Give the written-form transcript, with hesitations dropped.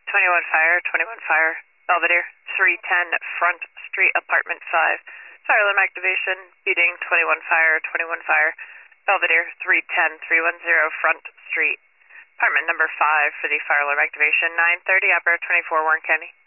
21 Fire, Belvedere, 310 Front Street, Apartment 5. Fire alarm activation, beating 21 Fire, Belvedere, 310 Front Street. Apartment number 5 for the fire alarm activation, 9:30, operator 24, Warren County.